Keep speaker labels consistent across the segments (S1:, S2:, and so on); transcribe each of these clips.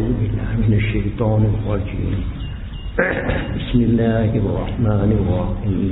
S1: أعوذ بالله من الشيطان الرجيم بسم الله الرحمن الرحيم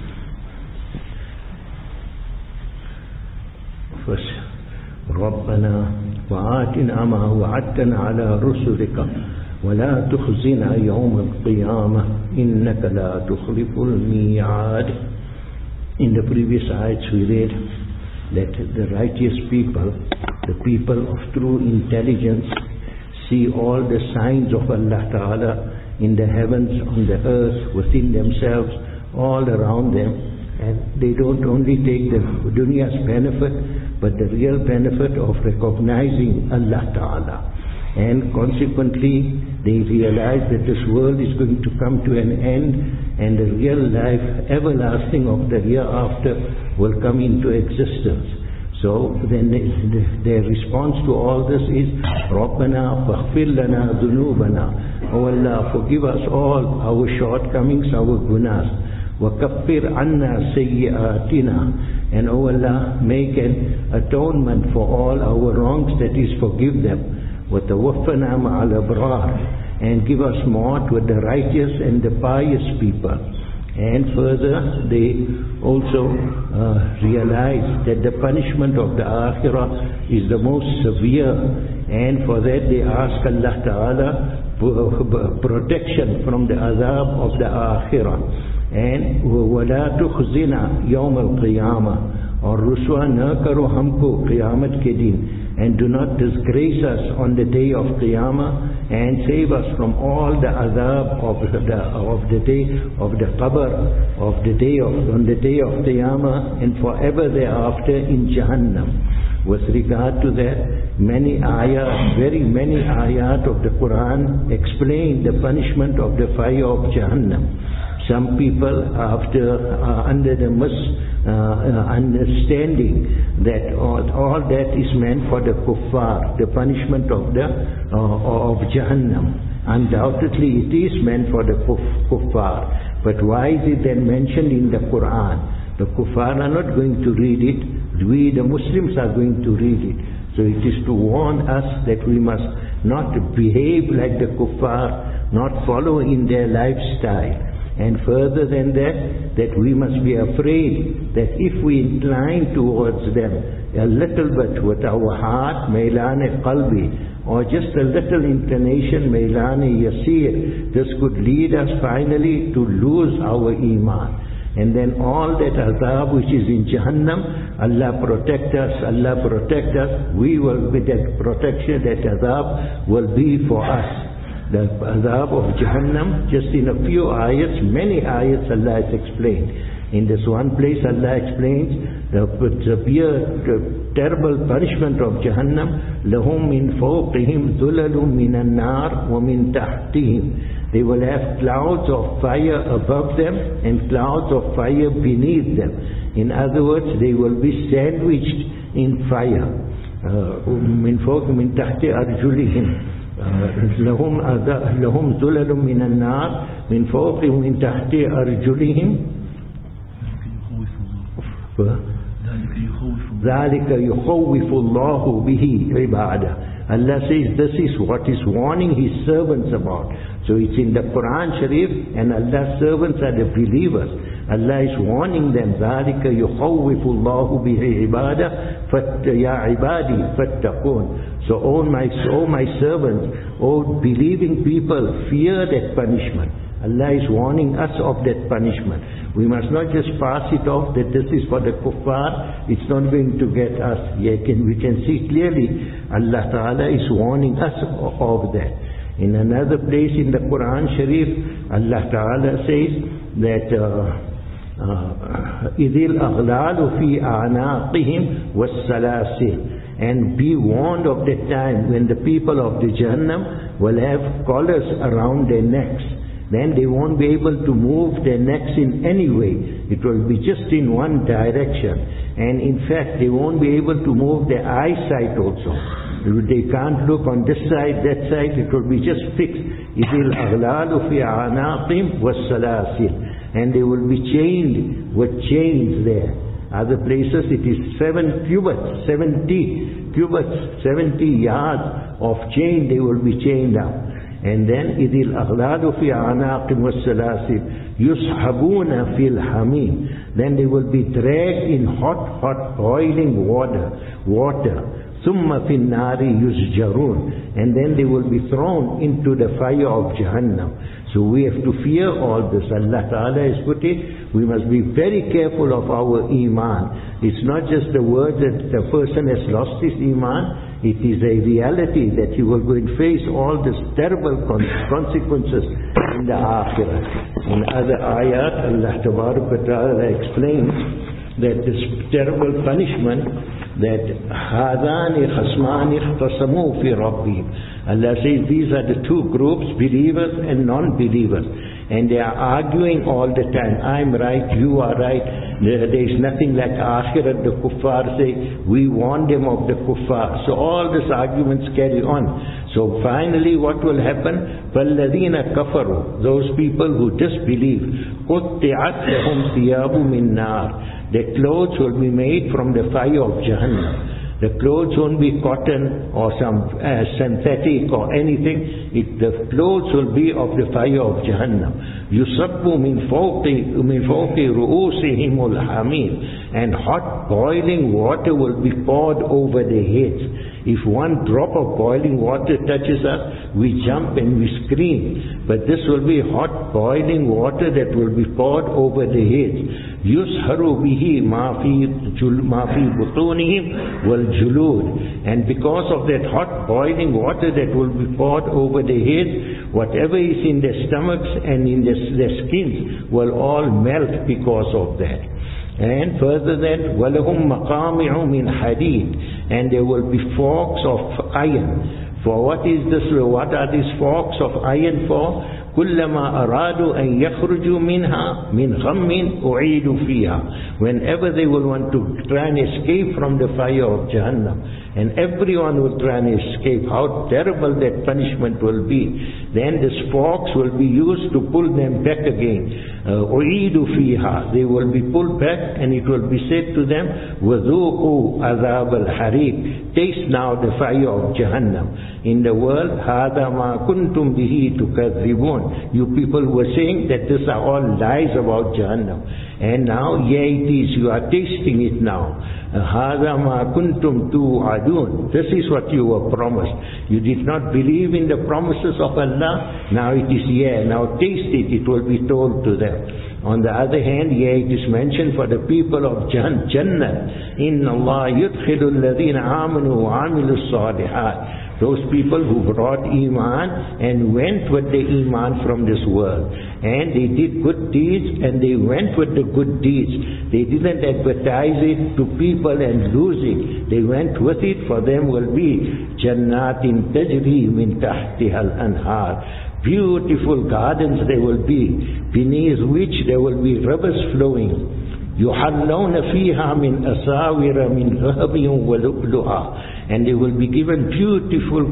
S1: ربنا وآتنا ما وعدتنا على رسلك ولا تخزنا يوم القيامة إنك لا تخلف الميعاد. In the previous ayats we read that the righteous people, the people of true intelligence, see all the signs of Allah Ta'ala in the heavens, on the earth, within themselves, all around them, and they don't only take the dunya's benefit, but the real benefit of recognizing Allah Ta'ala. And consequently, they realize that this world is going to come to an end, and the real life, everlasting of the hereafter, will come into existence. So then their response to all this is, Rabbana faghfir lana dhunubana. Oh Allah, forgive us all our shortcomings, our gunas. Wa kaffir anna sayyi'atina. And oh Allah, make an atonement for all our wrongs, that is, forgive them. وَتَوَفَّنَا مَعَ الْأَبْرَارِ, and give us mort with the righteous and the pious people. And further, they also realize that the punishment of the Akhirah is the most severe, and for that they ask Allah Ta'ala protection from the azab of the Akhirah. And وَلَا تُخْزِنَا يَوْمَ الْقِيَامَةِ, और रुसवा न करो हमको क़यामत के दिन, and do not disgrace us on the day of Qiyamah, and save us from all the azab of the day of the qabr, on the day of Qiyamah, and forever thereafter in Jahannam. With regard to that, many ayat, very many ayat of the Quran explain the punishment of the fire of Jahannam. Some people, under the understanding that all that is meant for the kuffar, the punishment of Jahannam. Undoubtedly it is meant for the kuffar. But why is it then mentioned in the Quran? The kuffar are not going to read it. We, the Muslims, are going to read it. So it is to warn us that we must not behave like the kuffar, not follow in their lifestyle. And further than that we must be afraid that if we incline towards them a little bit with our heart, mailane qalbi, or just a little inclination, mailane yasir, this could lead us finally to lose our iman. And then all that azab which is in Jahannam, Allah protect us, we will, with that protection, that azab will be for us. The azab of Jahannam, just in a few ayats, many ayats Allah has explained. In this one place Allah explains the severe, terrible punishment of Jahannam. لَهُمْ مِنْ فَوْقِهِمْ ذُلَلٌ مِنَ النَّارِ وَمِنْ تَحْتِهِمْ. They will have clouds of fire above them and clouds of fire beneath them. In other words, they will be sandwiched in fire. مِنْ فَوْقِهِمْ مِنْ تَحْتِ أَرْجُلِهِمْ. لهم ذلل من النار من فوقهم من تحت أرجلهم ذلك يخوف الله به عباده. Allah says this is what is warning His servants about. So it's in the Quran Sharif, and Allah's servants are the believers. Allah is warning them, ذَلِكَ يُخَوِّفُ اللَّهُ بِهِ عِبَادَهُ يَا عِبَادِي فَاتَّقُونَ. So, oh my servants, oh believing people, fear that punishment. Allah is warning us of that punishment. We must not just pass it off that this is for the kuffar, it's not going to get us. We can see clearly Allah Ta'ala is warning us of that. In another place in the Quran Sharif, Allah Ta'ala says that إِذِ الْأَغْلَالُ فِي أَعْنَاقِهِمْ وَالسَّلَاسِلِ. And be warned of the time when the people of the Jahannam will have collars around their necks. Then they won't be able to move their necks in any way. It will be just in one direction. And in fact, they won't be able to move their eyesight also. They can't look on this side, that side. It will be just fixed. إِذِ الْأَغْلَالُ فِي أَعْنَاقِهِمْ وَالسَّلَاسِلِ. And they will be chained with chains there. Other places it is 7 cubits, 70 cubits, 70 yards of chain they will be chained up. And then إِذِ الْأَغْلَالُ فِي أَعْنَاقِهِمْ وَالسَّلَاسِلُ يُسْحَبُونَ فِي الْحَمِيمِ. Then they will be dragged in hot boiling water. ثُمَّ فِي النَّارِ يُسْجَرُونَ. And then they will be thrown into the fire of Jahannam. So we have to fear all this. Allah Ta'ala has put it, we must be very careful of our Iman. It's not just the word that the person has lost his Iman. It is a reality that you are going to face all these terrible consequences in the Akhirah. In other ayat, Allah Ta'ala explains that this terrible punishment, that هَذَانِ خَصْمَانِ اخْتَصَمُوا فِي رَبِّهِمْ. Allah says these are the two groups, believers and non-believers. And they are arguing all the time. I'm right, you are right. There is nothing like Akhirat. The kuffar say, we warn them of the kuffar. So all these arguments carry on. So finally what will happen? فَالَّذِينَ كَفَرُوا. Those people who disbelieve. قُطِّعَتْ لَهُمْ ثِيَابُ مِنْ نَارٍ. Their clothes will be made from the fire of Jahannam. The clothes won't be cotton or some synthetic or anything. The clothes will be of the fire of Jahannam. يُصَبُّ مِنْ فَوْقِ رُؤُوسِهِمُ الْحَمِيمِ. And hot boiling water will be poured over their heads. If one drop of boiling water touches us, we jump and we scream. But this will be hot boiling water that will be poured over the heads. يُسْهَرُ بِهِ مَا فِي بُطُونِهِمْ وَالْجُلُودِ. And because of that hot boiling water that will be poured over the heads, whatever is in their stomachs and in their skins will all melt because of that. And further that, وَلَهُمْ مَقَامِعُ مِنْ حَدِيدٍ. And there will be forks of iron. For what is this? What are these forks of iron for? كُلَّمَا أَرَادُوا أَن يَخْرُجُوا مِنْهَا مِنْ غَمٍّ أُعِيدُوا فِيهَا. Whenever they will want to try and escape from the fire of Jahannam, and everyone will try and escape, how terrible that punishment will be. Then these forks will be used to pull them back again. أُعِيدُوا فِيهَا. They will be pulled back, and it will be said to them, وَذُوقُوا عَذَابَ الْحَرِيقِ. Taste now the fire of Jahannam. In the world, هَذَا مَا كُنْتُمْ بِهِ تُكَذِّبُونَ. You people were saying that these are all lies about Jahannam. And now, it is, you are tasting it now. هَذَا مَا كُنْتُمْ تُوعَدُونَ. This is what you were promised. You did not believe in the promises of Allah. Now it is now taste it, it will be told to them. On the other hand, it is mentioned for the people of Jannah. إِنَّ اللَّهَ يُدْخِلُ الَّذِينَ آمَنُوا وَعَمِلُوا الصَّالِحَاتِ. Those people who brought Iman and went with the Iman from this world. And they did good deeds and they went with the good deeds. They didn't advertise it to people and lose it. They went with it. For them will be Jannatin tajri min tahtiha al-anhar. Beautiful gardens there will be, beneath which there will be rivers flowing. يُحَلَّوْنَ فِيهَا مِنْ أَسَاوِرَ مِنْ ذَهَبٍ وَلُؤْلُؤًا. And they will be given beautiful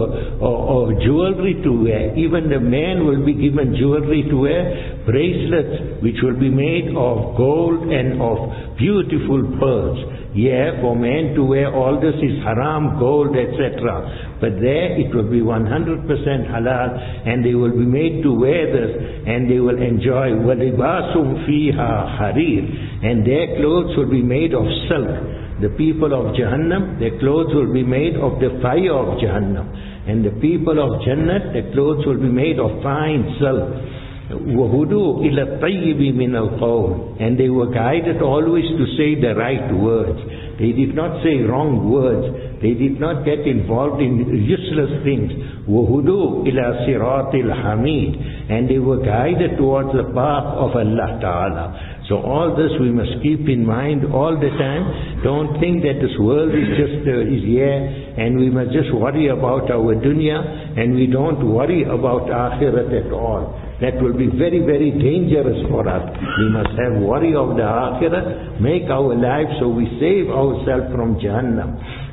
S1: jewelry to wear. Even the man will be given jewelry to wear, bracelets which will be made of gold and of beautiful pearls. For man to wear all this is haram, gold, etc. But there it will be 100% halal, and they will be made to wear this, and they will enjoy. وَلِبَاسٌ فِيهَا حَرِيرٌ. And their clothes will be made of silk. The people of Jahannam, their clothes will be made of the fire of Jahannam. And the people of Jannah, their clothes will be made of fine silk. وَهُدُوا إِلَى الطَّيِّبِ مِنَ الْقَوْلِ. And they were guided always to say the right words. They did not say wrong words. They did not get involved in useless things. وَهُدُوا إِلَى صِرَاطِ الْحَمِيدِ. And they were guided towards the path of Allah Ta'ala. So all this we must keep in mind all the time. Don't think that this world is just and we must just worry about our dunya, and we don't worry about akhirat at all. That will be very, very dangerous for us. We must have worry of the akhirat, make our life so we save ourselves from Jahannam.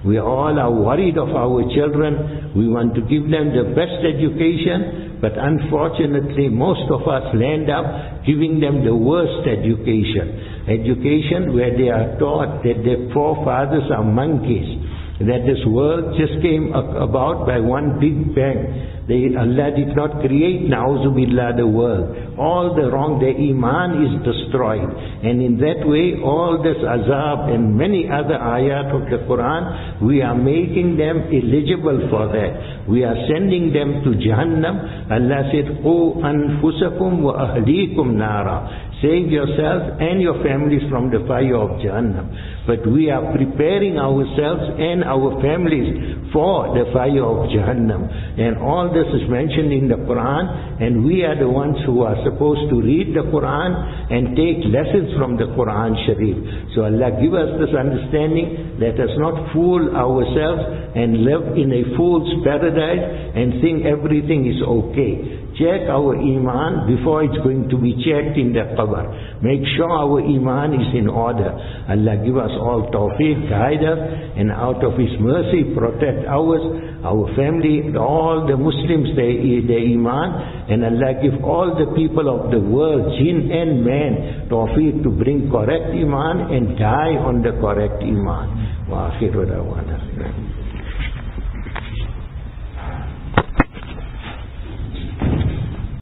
S1: We all are worried of our children. We want to give them the best education, but unfortunately most of us land up giving them the worst education. Education where they are taught that their forefathers are monkeys, that this world just came about by one big bang. Allah did not create, na'uzubillah, the world. All the wrong, their iman is destroyed. And in that way, all this azab and many other ayat of the Quran, we are making them eligible for that. We are sending them to Jahannam. Allah said, "O anfusakum wa ahlikum nara." Save yourselves and your families from the fire of Jahannam. But we are preparing ourselves and our families for the fire of Jahannam. And all this is mentioned in the Quran, and we are the ones who are supposed to read the Quran and take lessons from the Quran Sharif. So Allah give us this understanding. Let us not fool ourselves and live in a fool's paradise and think everything is okay. Check our iman before it's going to be checked in the qabr. Make sure our iman is in order. Allah give us all tawfiq, guide us, and out of His mercy protect ours, our family, all the Muslims, their iman, and Allah give all the people of the world, jinn and man, tawfiq to bring correct iman and die on the correct iman. Wa akhiru da'wana.